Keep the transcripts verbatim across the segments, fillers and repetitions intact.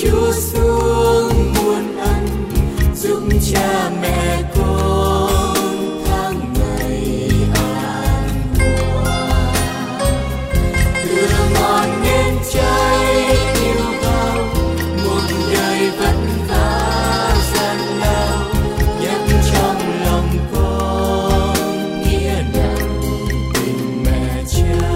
Chúa xuống muôn ân, giúp cha mẹ con tháng ngày an hòa. Tựa ngọn nến cháy yêu vào một đời vất vả gian lao, nhắc trong lòng con nghĩa nặng tình mẹ cha.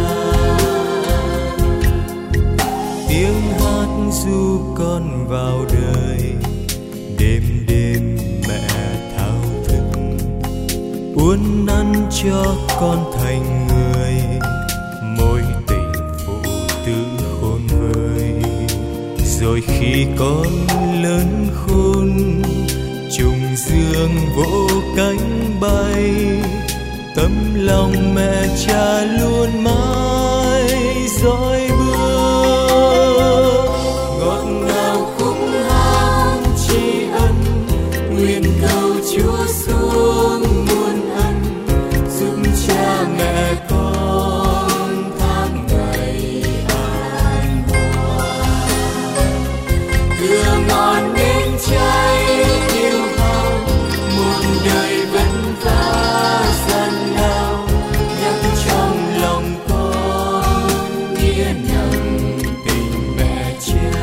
Tiếng hát du con vào đời, đêm đêm mẹ thao thức uốn nắn cho con thành người, mối tình phụ tử khôn vơi. Rồi khi con lớn khôn, trùng dương vỗ cánh bay, tấm lòng mẹ cha luôn mãi dõi bước. Ngọt ngào khúc hát tri ân, nguyện cầu Chúa xuống muôn ân, giúp cha mẹ con tháng ngày an hòa. Tựa ngọn nến cháy yêu hao một đời vất vả gian lao, nhắc trong lòng con nghĩa nặng tình mẹ cha.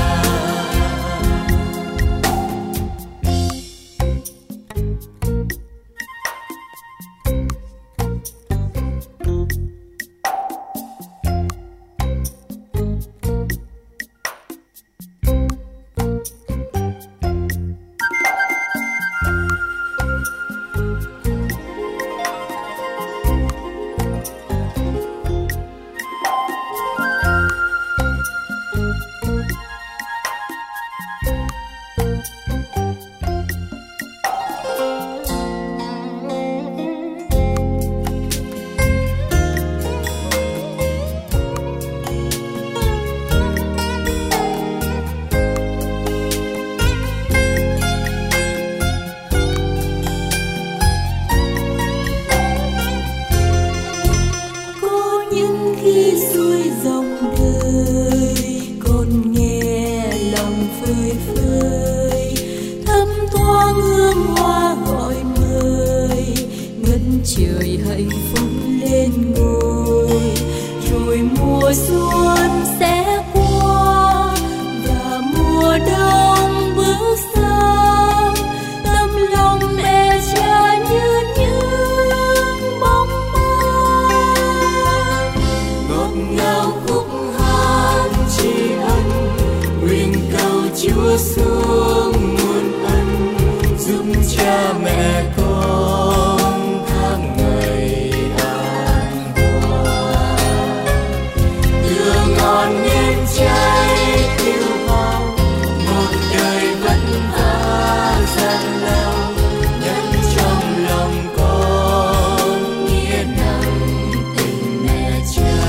Khi xuôi dòng đời, con nghe lòng phơi phới, thấm thoáng hương hoa gọi mời, ngân trời hạnh phúc lên ngôi. Rồi mùa xuân sẽ qua và mùa đông bước sang, tâm lòng mẹ cha như những bóng ngào khúc hát tri ân, nguyện cầu Chúa xuống muôn ân, giúp cha mẹ con tháng ngày an hòa. Tựa ngọn nến cháy yêu hao một đời vất vả gian lao, nhắc trong lòng con nghĩa nặng tình mẹ cha.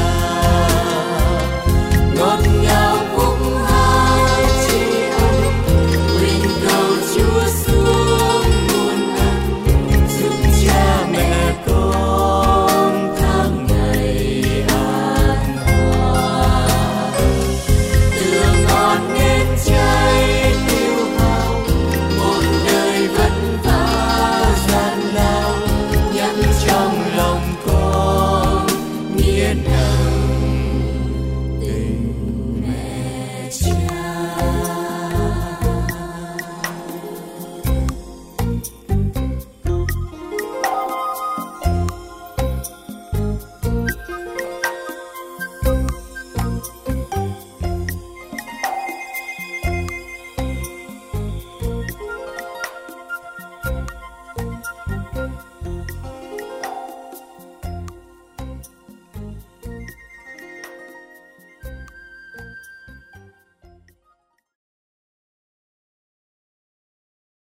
Ngọt ngào khúc hát tri ân, nguyện cầu Chúa xuống muôn ân, giúp cha mẹ con tháng ngày an hòa. Tựa ngọn nến cháy yêu hao một đời vất vả gian lao, nhắc trong lòng con nghĩa nặng